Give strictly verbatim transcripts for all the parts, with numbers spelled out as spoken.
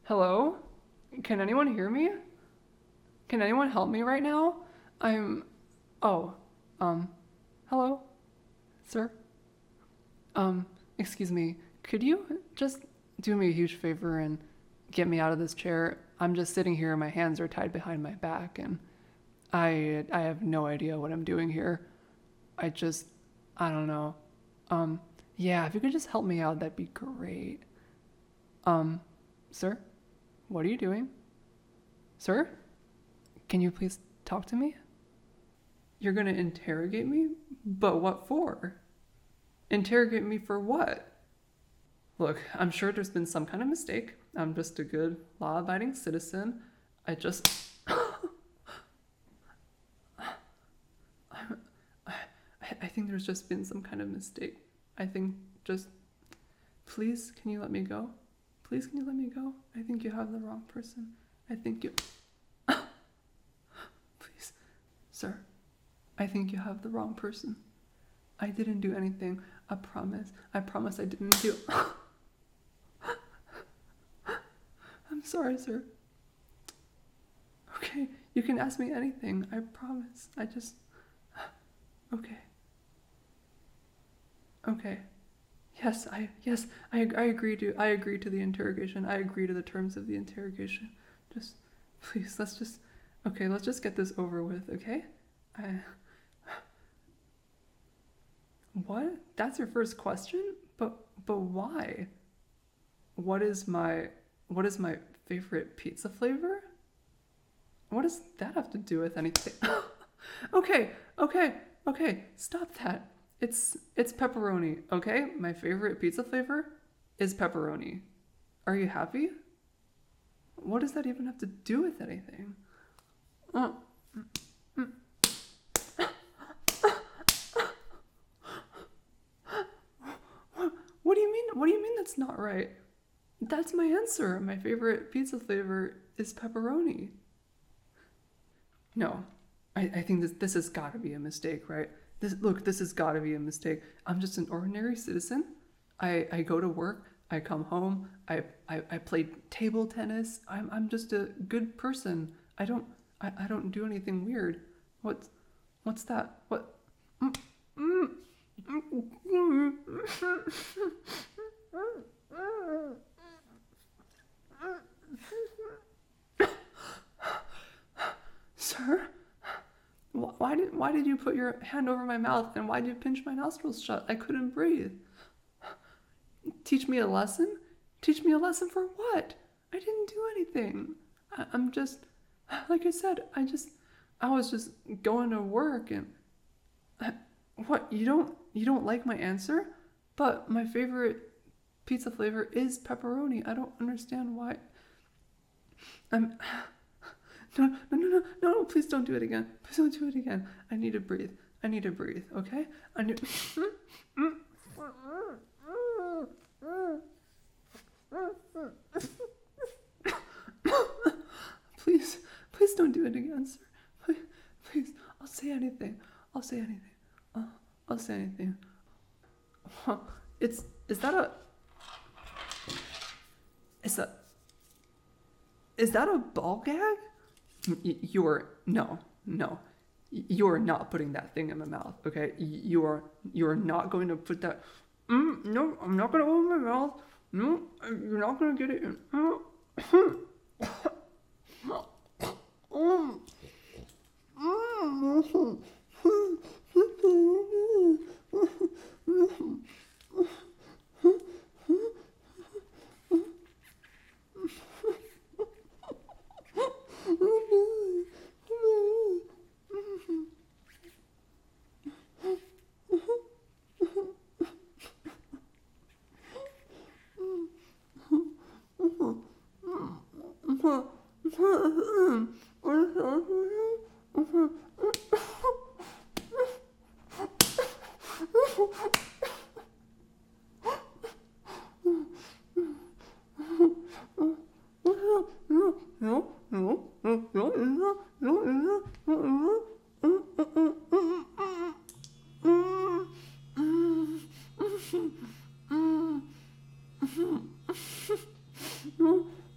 Hello? Can anyone hear me? Can anyone help me right now? I'm. Oh, um, hello, sir? Um, excuse me, could you just do me a huge favor and get me out of this chair? I'm just sitting here, my hands are tied behind my back, and I I have no idea what I'm doing here. I just, I don't know. Um, yeah, if you could just help me out, that'd be great. Um, sir? What are you doing? Sir? Can you please talk to me? You're gonna interrogate me? But what for? Interrogate me for what? Look, I'm sure there's been some kind of mistake. I'm just a good, law-abiding citizen. I just... I, I think there's just been some kind of mistake. I think just... Please, can you let me go? Please, can you let me go? I think you have the wrong person. I think you... Please, sir. I think you have the wrong person. I didn't do anything. I promise. I promise I didn't do... I'm sorry, sir. Okay, you can ask me anything. I promise. I just... Okay. Okay. Yes, I yes, I I agree to I agree to the interrogation. I agree to the terms of the interrogation. Just please, let's just okay, let's just get this over with, okay? I What? That's your first question? But but why? What is my what is my favorite pizza flavor? What does that have to do with anything? okay, okay, okay, stop that. It's it's pepperoni, okay? My favorite pizza flavor is pepperoni. Are you happy? What does that even have to do with anything? Oh. What do you mean? What do you mean that's not right? That's my answer. My favorite pizza flavor is pepperoni. No, I, I think this this has got to be a mistake, right? This look, this has got to be a mistake. I'm just an ordinary citizen. I, I go to work. I come home. I, I, I play table tennis. I'm I'm just a good person. I don't I, I don't do anything weird. What's what's that? What? Mm, mm, mm, Sir? Why did why did you put your hand over my mouth and why did you pinch my nostrils shut? I couldn't breathe. Teach me a lesson? Teach me a lesson for what? I didn't do anything. I, I'm just, like I said, I just, I was just going to work and, what, you don't, you don't like my answer? But my favorite pizza flavor is pepperoni. I don't understand why. I'm, no, no, no, no, no, please don't do it again. Please don't do it again. I need to breathe. I need to breathe, okay? I need... Please, please don't do it again, sir. Please, please, I'll say anything. I'll say anything. Uh, I'll say anything. It's, is that a... Is that... Is that a ball gag? You are no, no. You are not putting that thing in my mouth, okay? You are you are not going to put that. Mm, no, I'm not going to open my mouth. No, you're not going to get it in.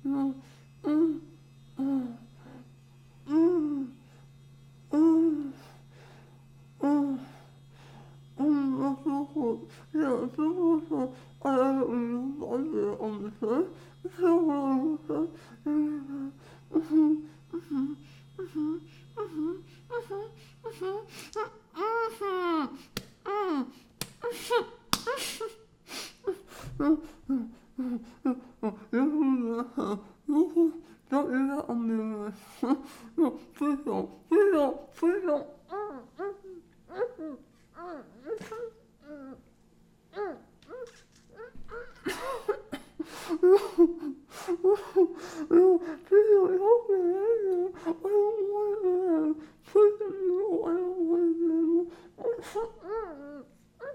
Don't do that on me. No, please don't. Please don't. Please don't. No, please don't help me. I don't want it. Please don't. No, I don't want it.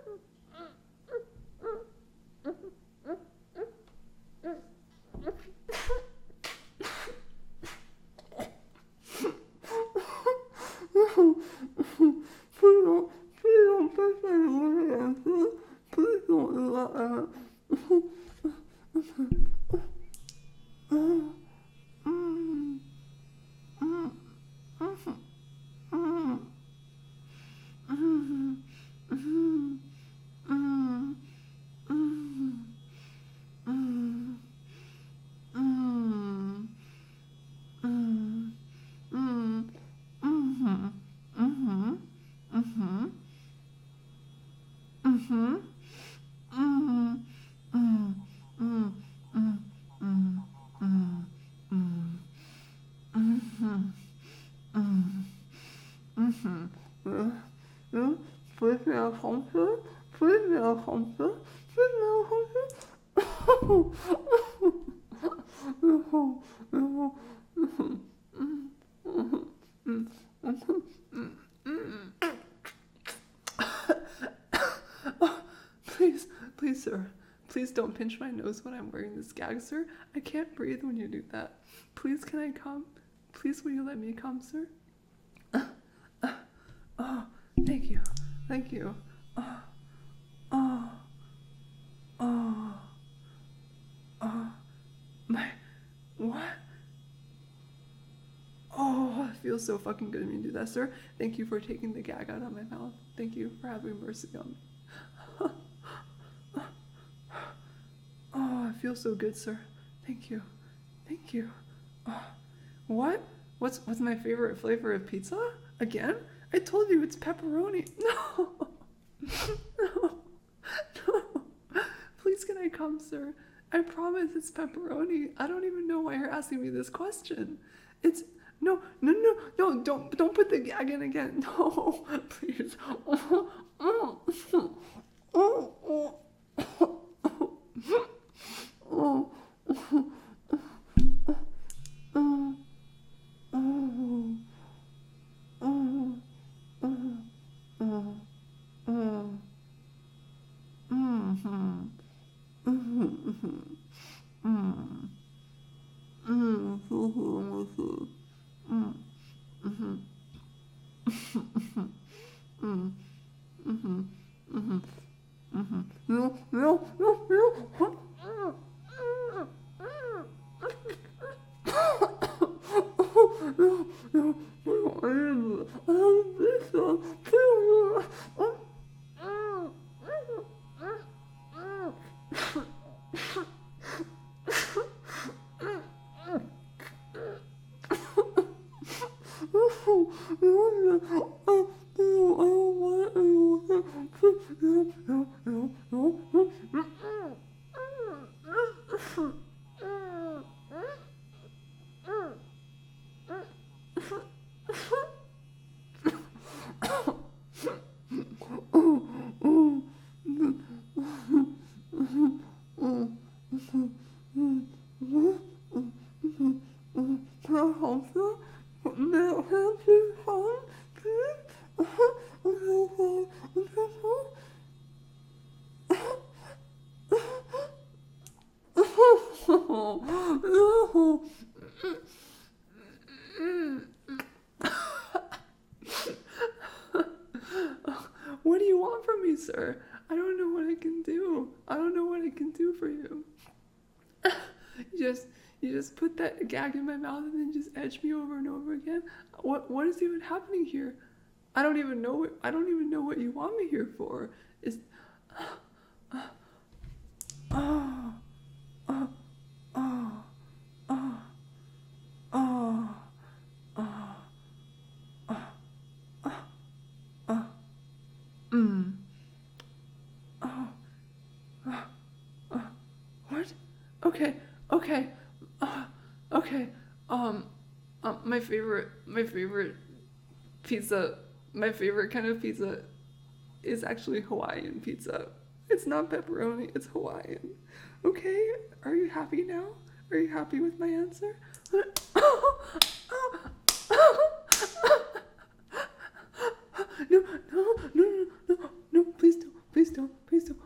Please don't, please don't touch my hands. Please don't do that. Please may I come sir? Please may I come sir? Please may I come sir? No, no, Please, please, sir. Please don't pinch my nose when I'm wearing this gag, sir. I can't breathe when you do that. Please, can I come? Please, will you let me come, sir? Oh, thank you. Thank you. Oh, oh, oh, oh, my, what? Oh, it feels so fucking good when you do that, sir. Thank you for taking the gag out of my mouth. Thank you for having mercy on me. Oh, it feels so good, sir. Thank you. Thank you. Oh, what? What's what's my favorite flavor of pizza? Again? I told you it's pepperoni. No. No. No. Please can I come, sir? I promise it's pepperoni. I don't even know why you're asking me this question. It's no, no, no, no, don't don't put the gag in again. No, please. Oh, oh, oh, oh. Oh, no, no, no, no. No, no, no, I didn't. I don't think so. Please. What do you want from me, sir? I don't know what I can do. I don't know what I can do for you. You just, you just put that gag in my mouth and then just edge me over and over again. What what is even happening here? I don't even know what I don't even know what you want me here for. Is uh, oh oh oh oh oh oh oh oh mm oh oh oh what? Okay, okay, uh, okay. Um, um, my favorite, my favorite pizza, my favorite kind of pizza is actually Hawaiian pizza. It's not pepperoni, it's Hawaiian. Okay, are you happy now? Are you happy with my answer? No, no, no, no, no, no, please don't, please don't, please don't.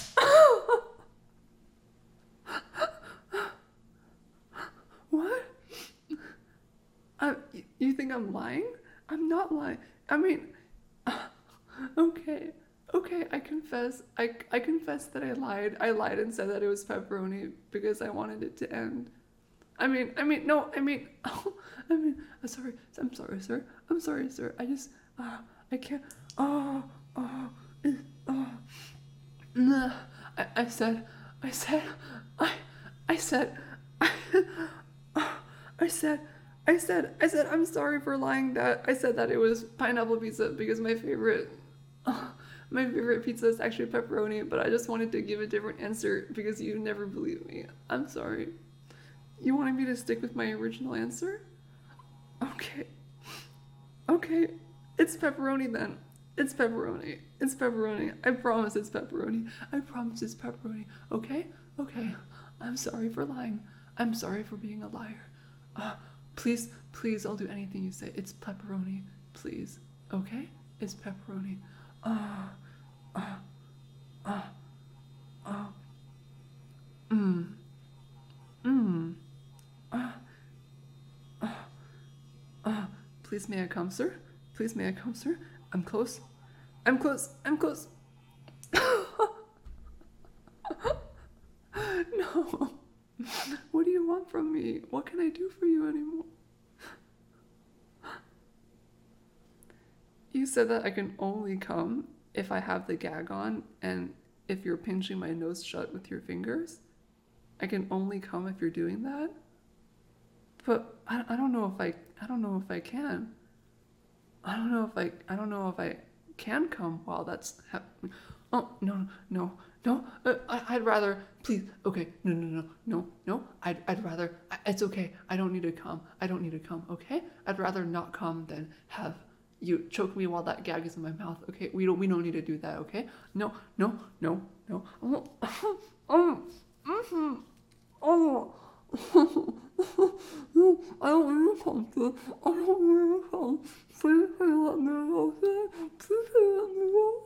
What? Uh, you think I'm lying? I'm not lying. I mean, okay, okay, I confess. I, I confess that I lied. I lied and said that it was pepperoni because I wanted it to end. I mean, I mean, no, I mean, oh, I mean, I'm sorry, I'm sorry, sir. I'm sorry, sir. I just, uh, I can't, oh, oh, oh, nah. I, I said, I said, I, I said, I, I said, I said, I said, I'm sorry for lying that I said that it was pineapple pizza because my favorite, uh, my favorite pizza is actually pepperoni, but I just wanted to give a different answer because you never believe me. I'm sorry. You wanted me to stick with my original answer? Okay. Okay. It's pepperoni then. It's pepperoni. It's pepperoni. I promise it's pepperoni. I promise it's pepperoni. Okay? Okay. I'm sorry for lying. I'm sorry for being a liar. Uh, please, please, I'll do anything you say. It's pepperoni. Please. Okay? It's pepperoni. Uh, uh, uh, uh. Mmm. Mmm. Uh, uh, uh, please may I come, sir? Please may I come, sir? I'm close. I'm close. I'm close. No. What do you want from me? What can I do for you anymore? You said that I can only come if I have the gag on and if you're pinching my nose shut with your fingers. I can only come if you're doing that. But I, I don't know if I I don't know if I can. I don't know if I I don't know if I can come while that's happening. Oh no no no! Uh, I, I'd rather please. Okay, no no no no no. I'd I'd rather. It's okay. I don't need to come. I don't need to come. Okay. I'd rather not come than have you choke me while that gag is in my mouth. Okay. We don't we don't need to do that. Okay. No no no no. Oh oh mm-hmm. Oh. No, I don't need to come to. I don't need to come. Please, please let me go. Please, please let me go.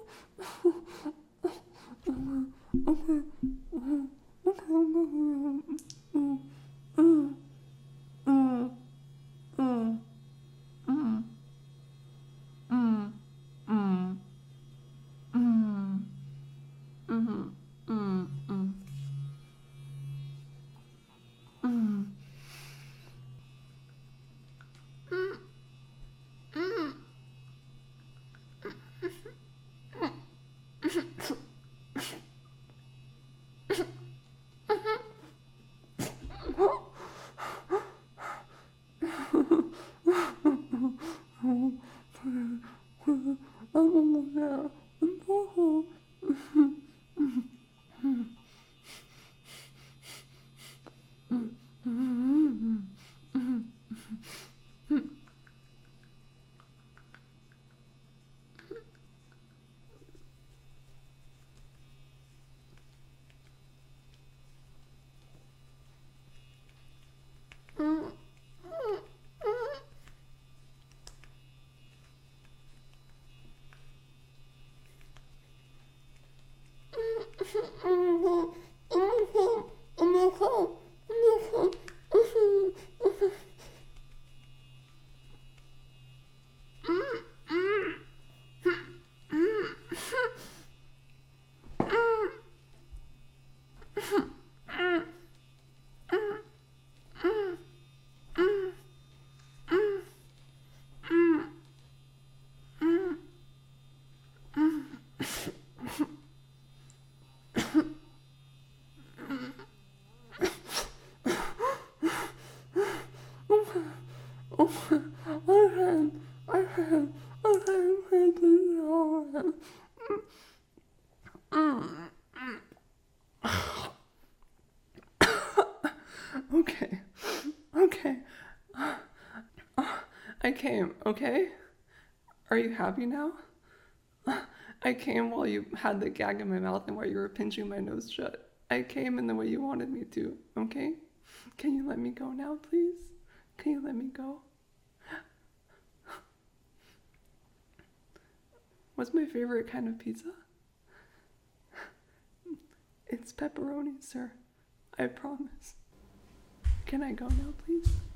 Okay. Okay. Mm. Mm. Mm. Mm. Mm. Mm. Mm. Mm. Mm. Mm. Mm. Mm. Okay, okay, okay, okay, please don't. Mm, okay, okay. I came, okay? Are you happy now? I came while you had the gag in my mouth and while you were pinching my nose shut. I came in the way you wanted me to, okay? Can you let me go now, please? Can you let me go? What's my favorite kind of pizza? It's pepperoni, sir. I promise. Can I go now, please?